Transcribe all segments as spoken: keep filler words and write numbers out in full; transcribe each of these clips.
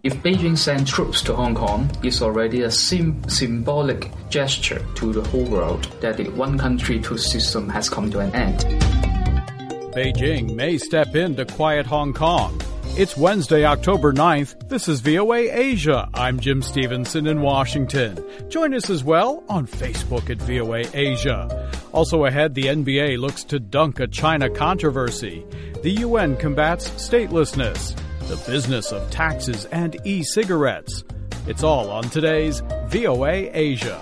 If Beijing sends troops to Hong Kong, it's already a sim- symbolic gesture to the whole world that the one country, two system has come to an end. Beijing may step in to quiet Hong Kong. It's Wednesday, October ninth. This is V O A Asia. I'm Jim Stevenson in Washington. Join us as well on Facebook at V O A Asia. Also ahead, the N B A looks to dunk a China controversy. The U N combats statelessness. The business of taxes and e-cigarettes. It's all on today's V O A Asia.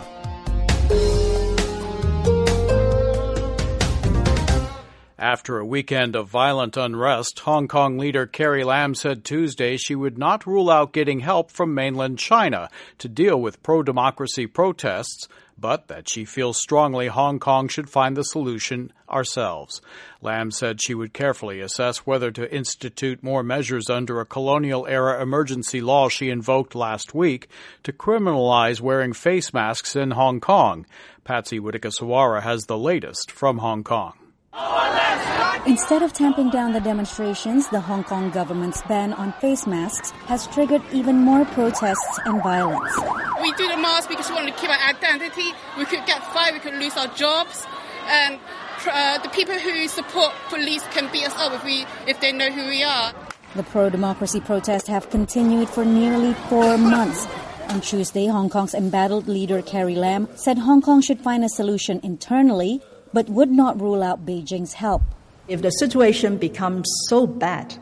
After a weekend of violent unrest, Hong Kong leader Carrie Lam said Tuesday she would not rule out getting help from mainland China to deal with pro-democracy protests, but that she feels strongly Hong Kong should find the solution ourselves. Lam said she would carefully assess whether to institute more measures under a colonial-era emergency law she invoked last week to criminalize wearing face masks in Hong Kong. Patsy Widakuswara has the latest from Hong Kong. Instead of tamping down the demonstrations, the Hong Kong government's ban on face masks has triggered even more protests and violence. We do the mask because we want to keep our identity. We could get fired, we could lose our jobs. And uh, the people who support police can beat us up if, we, if they know who we are. The pro-democracy protests have continued for nearly four months. On Tuesday, Hong Kong's embattled leader Carrie Lam said Hong Kong should find a solution internally, but would not rule out Beijing's help. If the situation becomes so bad,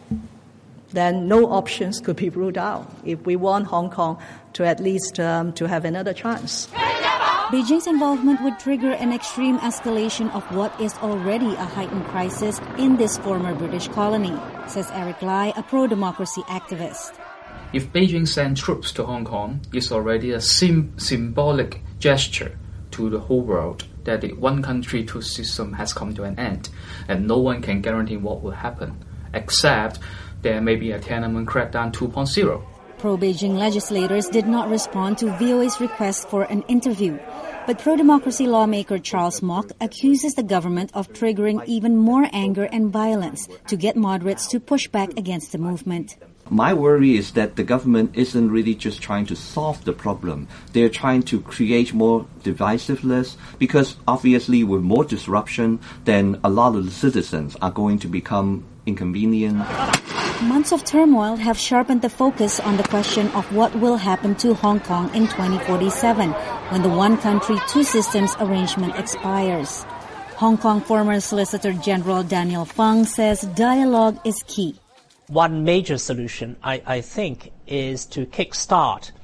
then no options could be ruled out if we want Hong Kong to at least um, to have another chance. Beijing's involvement would trigger an extreme escalation of what is already a heightened crisis in this former British colony, says Eric Lai, a pro-democracy activist. If Beijing sends troops to Hong Kong, it's already a sim- symbolic gesture to the whole world that the one country, two system has come to an end, and no one can guarantee what will happen, except there may be a Tiananmen crackdown two point oh. Pro-Beijing legislators did not respond to V O A's request for an interview, but pro-democracy lawmaker Charles Mok accuses the government of triggering even more anger and violence to get moderates to push back against the movement. My worry is that the government isn't really just trying to solve the problem. They're trying to create more divisiveness because obviously with more disruption, then a lot of the citizens are going to become inconvenient. Months of turmoil have sharpened the focus on the question of what will happen to Hong Kong in twenty forty-seven when the one country, two systems arrangement expires. Hong Kong former Solicitor General Daniel Fung says dialogue is key. One major solution, I, I think, is to kickstart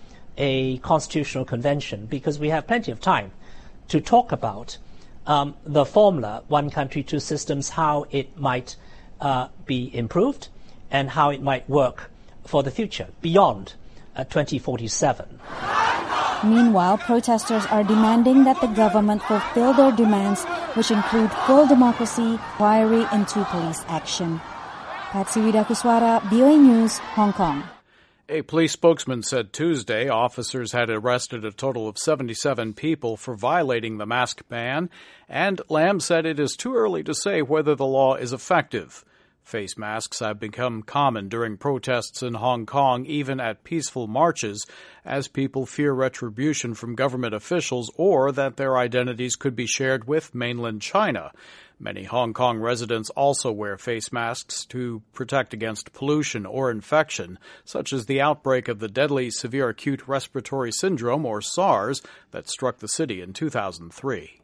a constitutional convention because we have plenty of time to talk about um, the formula, one country, two systems, how it might uh, be improved and how it might work for the future beyond uh, twenty forty-seven. Meanwhile, protesters are demanding that the government fulfill their demands, which include full democracy, inquiry into police action. Patsy Widakuswara, V O A News, Hong Kong. A police spokesman said Tuesday officers had arrested a total of seventy-seven people for violating the mask ban, and Lam said it is too early to say whether the law is effective. Face masks have become common during protests in Hong Kong, even at peaceful marches, as people fear retribution from government officials or that their identities could be shared with mainland China. Many Hong Kong residents also wear face masks to protect against pollution or infection, such as the outbreak of the deadly severe acute respiratory syndrome, or SARS, that struck the city in two thousand three.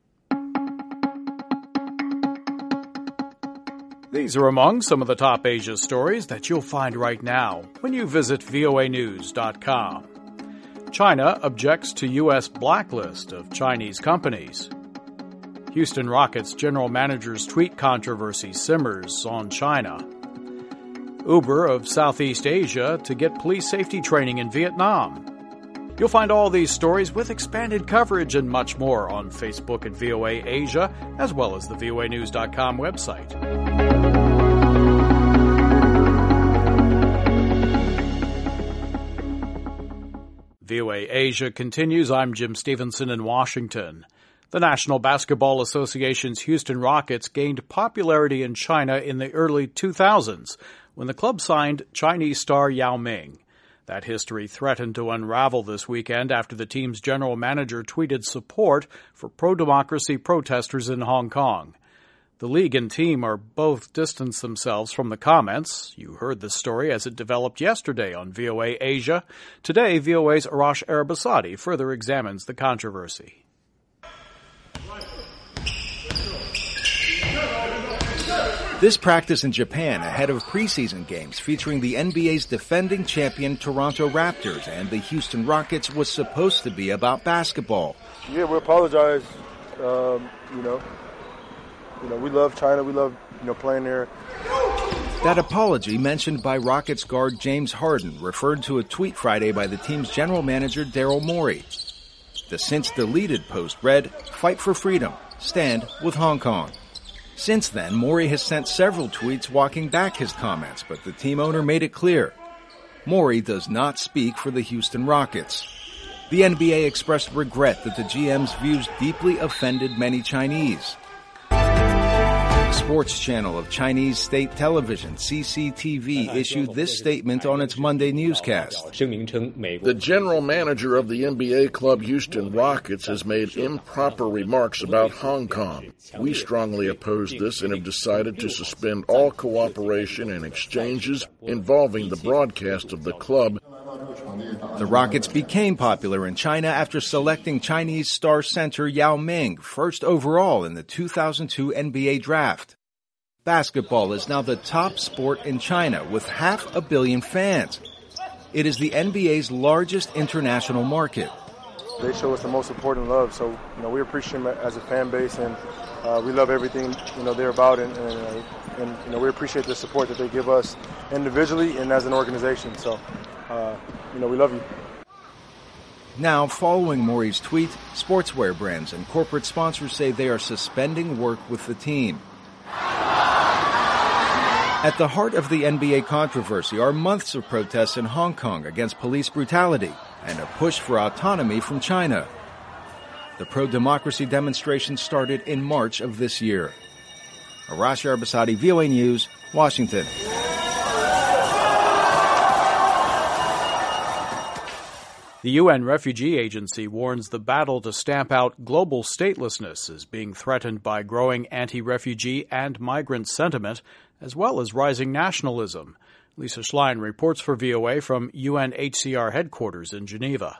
These are among some of the top Asia stories that you'll find right now when you visit V O A news dot com. China objects to U S blacklist of Chinese companies. Houston Rockets general manager's tweet controversy simmers on China. Uber of Southeast Asia to get police safety training in Vietnam. You'll find all these stories with expanded coverage and much more on Facebook at V O A Asia, as well as the V O A news dot com website. V O A Asia continues. I'm Jim Stevenson in Washington. The National Basketball Association's Houston Rockets gained popularity in China in the early two thousands when the club signed Chinese star Yao Ming. That history threatened to unravel this weekend after the team's general manager tweeted support for pro-democracy protesters in Hong Kong. The league and team are both distanced themselves from the comments. You heard the story as it developed yesterday on V O A Asia. Today, V O A's Arash Arabasadi further examines the controversy. This practice in Japan ahead of preseason games featuring the N B A's defending champion Toronto Raptors and the Houston Rockets was supposed to be about basketball. Yeah, we apologize. Um, you know, you know, we love China. We love, you know, playing there. That apology, mentioned by Rockets guard James Harden, referred to a tweet Friday by the team's general manager Daryl Morey. The since-deleted post read, "Fight for freedom. Stand with Hong Kong." Since then, Morey has sent several tweets walking back his comments, but the team owner made it clear. Morey does not speak for the Houston Rockets. The N B A expressed regret that the G M's views deeply offended many Chinese. Sports channel of Chinese state television, C C T V, issued this statement on its Monday newscast. The general manager of the N B A club Houston Rockets has made improper remarks about Hong Kong. We strongly oppose this and have decided to suspend all cooperation and exchanges involving the broadcast of the club. The Rockets became popular in China after selecting Chinese star center Yao Ming first overall in the two thousand two N B A draft. Basketball is now the top sport in China with half a billion fans. It is the N B A's largest international market. They show us the most support and love, so you know we appreciate them as a fan base, and uh, we love everything you know they're about, and, and, uh, and you know we appreciate the support that they give us individually and as an organization. So. Uh, you know, we love you. Now, following Morey's tweet, sportswear brands and corporate sponsors say they are suspending work with the team. At the heart of the N B A controversy are months of protests in Hong Kong against police brutality and a push for autonomy from China. The pro-democracy demonstration started in March of this year. Arash Arabasadi, V O A News, Washington. The U N Refugee Agency warns the battle to stamp out global statelessness is being threatened by growing anti-refugee and migrant sentiment, as well as rising nationalism. Lisa Schlein reports for V O A from U N H C R headquarters in Geneva.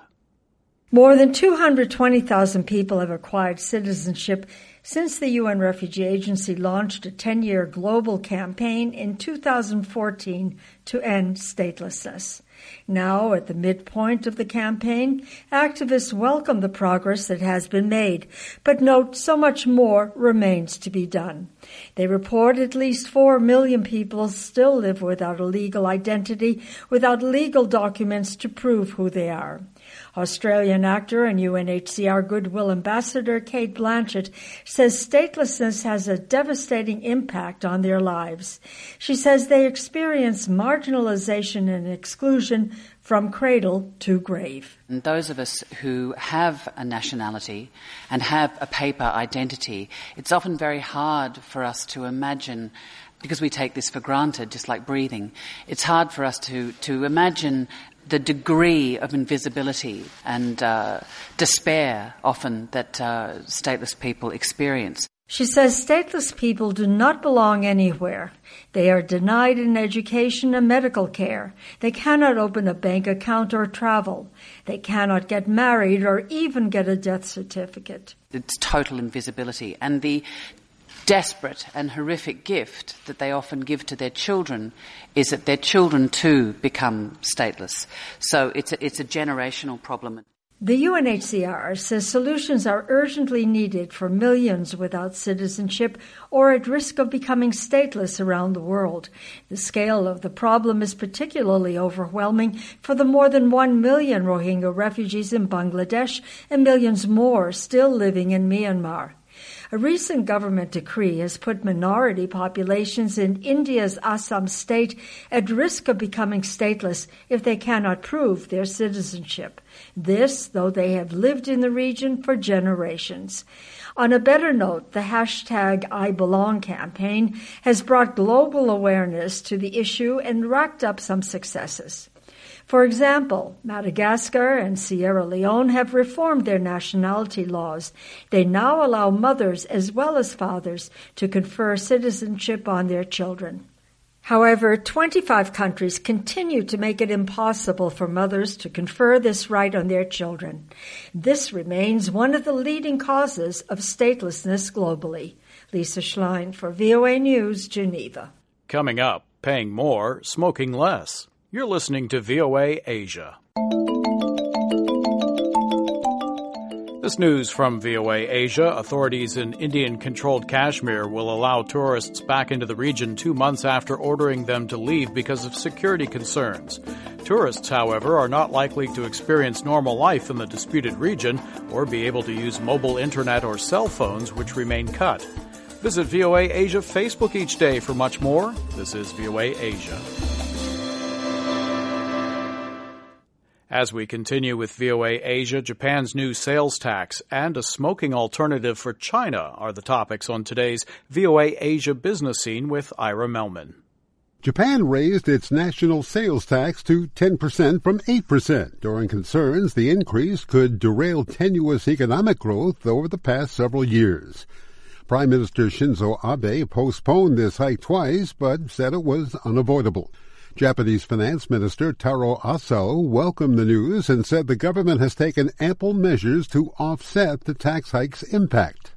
More than two hundred twenty thousand people have acquired citizenship since the U N Refugee Agency launched a ten-year global campaign in two thousand fourteen to end statelessness. Now, at the midpoint of the campaign, activists welcome the progress that has been made, but note so much more remains to be done. They report at least four million people still live without a legal identity, without legal documents to prove who they are. Australian actor and U N H C R Goodwill Ambassador Kate Blanchett says statelessness has a devastating impact on their lives. She says they experience marginalization and exclusion from cradle to grave. And those of us who have a nationality and have a paper identity, it's often very hard for us to imagine, because we take this for granted, just like breathing, it's hard for us to, to imagine the degree of invisibility and uh, despair often that uh, stateless people experience. She says stateless people do not belong anywhere. They are denied in education and medical care. They cannot open a bank account or travel. They cannot get married or even get a death certificate. It's total invisibility. And the desperate and horrific gift that they often give to their children is that their children too become stateless. So it's a, it's a generational problem. The U N H C R says solutions are urgently needed for millions without citizenship or at risk of becoming stateless around the world. The scale of the problem is particularly overwhelming for the more than one million Rohingya refugees in Bangladesh and millions more still living in Myanmar. A recent government decree has put minority populations in India's Assam state at risk of becoming stateless if they cannot prove their citizenship. This, though they have lived in the region for generations. On a better note, the hashtag I Belong campaign has brought global awareness to the issue and racked up some successes. For example, Madagascar and Sierra Leone have reformed their nationality laws. They now allow mothers as well as fathers to confer citizenship on their children. However, twenty-five countries continue to make it impossible for mothers to confer this right on their children. This remains one of the leading causes of statelessness globally. Lisa Schlein for V O A News, Geneva. Coming up, paying more, smoking less. You're listening to V O A Asia. This news from V O A Asia. Authorities in Indian-controlled Kashmir will allow tourists back into the region two months after ordering them to leave because of security concerns. Tourists, however, are not likely to experience normal life in the disputed region or be able to use mobile internet or cell phones, which remain cut. Visit V O A Asia Facebook each day for much more. This is V O A Asia. As we continue with V O A Asia, Japan's new sales tax and a smoking alternative for China are the topics on today's V O A Asia Business Scene with Ira Melman. Japan raised its national sales tax to ten percent from eight percent during concerns the increase could derail tenuous economic growth over the past several years. Prime Minister Shinzo Abe postponed this hike twice, but said it was unavoidable. Japanese Finance Minister Taro Aso welcomed the news and said the government has taken ample measures to offset the tax hike's impact.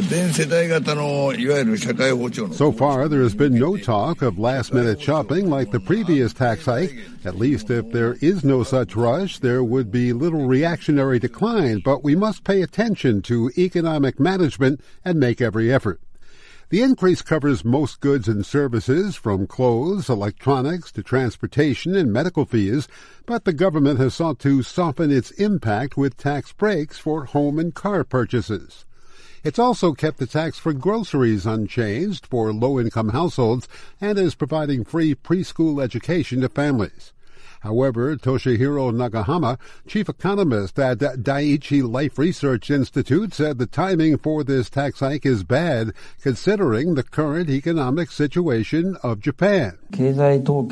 So far, there has been no talk of last-minute shopping like the previous tax hike. At least if there is no such rush, there would be little reactionary decline, but we must pay attention to economic management and make every effort. The increase covers most goods and services, from clothes, electronics, to transportation and medical fees, but the government has sought to soften its impact with tax breaks for home and car purchases. It's also kept the tax for groceries unchanged for low-income households and is providing free preschool education to families. However, Toshihiro Nagahama, chief economist at Daiichi Life Research Institute, said the timing for this tax hike is bad, considering the current economic situation of Japan. Even though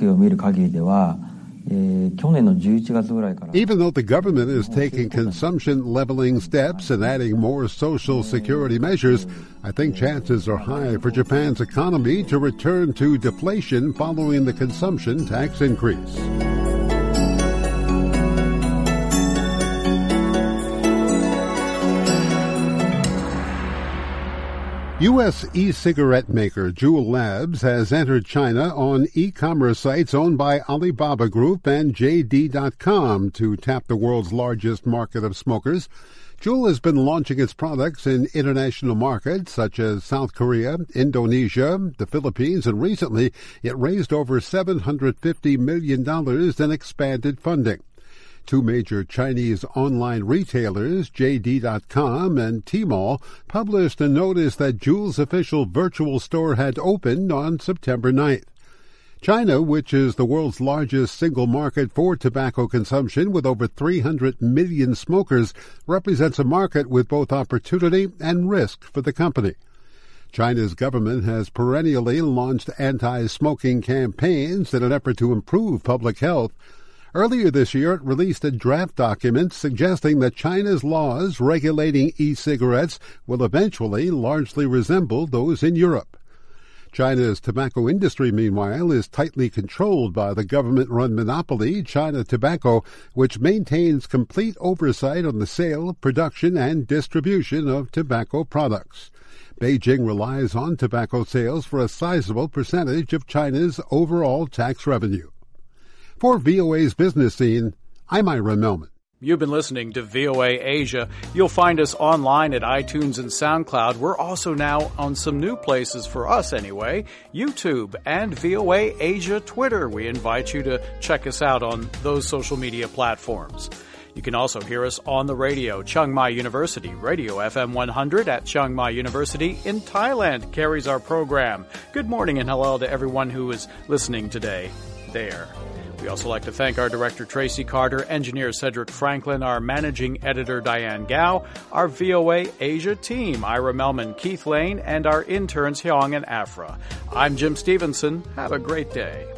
the government is taking consumption-leveling steps and adding more social security measures, I think chances are high for Japan's economy to return to deflation following the consumption tax increase. U S e-cigarette maker Juul Labs has entered China on e-commerce sites owned by Alibaba Group and J D dot com to tap the world's largest market of smokers. Juul has been launching its products in international markets such as South Korea, Indonesia, the Philippines, and recently it raised over seven hundred fifty million dollars in expanded funding. Two major Chinese online retailers, J D dot com and Tmall, published a notice that Juul's official virtual store had opened on September ninth. China, which is the world's largest single market for tobacco consumption with over three hundred million smokers, represents a market with both opportunity and risk for the company. China's government has perennially launched anti-smoking campaigns in an effort to improve public health. Earlier this year, it released a draft document suggesting that China's laws regulating e-cigarettes will eventually largely resemble those in Europe. China's tobacco industry, meanwhile, is tightly controlled by the government-run monopoly, China Tobacco, which maintains complete oversight on the sale, production, and distribution of tobacco products. Beijing relies on tobacco sales for a sizable percentage of China's overall tax revenue. For V O A's Business Scene, I'm Ira Melman. You've been listening to V O A Asia. You'll find us online at iTunes and SoundCloud. We're also now on some new places for us anyway, YouTube and V O A Asia Twitter. We invite you to check us out on those social media platforms. You can also hear us on the radio. Chiang Mai University, Radio F M one hundred at Chiang Mai University in Thailand carries our program. Good morning and hello to everyone who is listening today there. We also like to thank our director, Tracy Carter, engineer Cedric Franklin, our managing editor, Diane Gao, our V O A Asia team, Ira Melman, Keith Lane, and our interns, Hyong and Afra. I'm Jim Stevenson. Have a great day.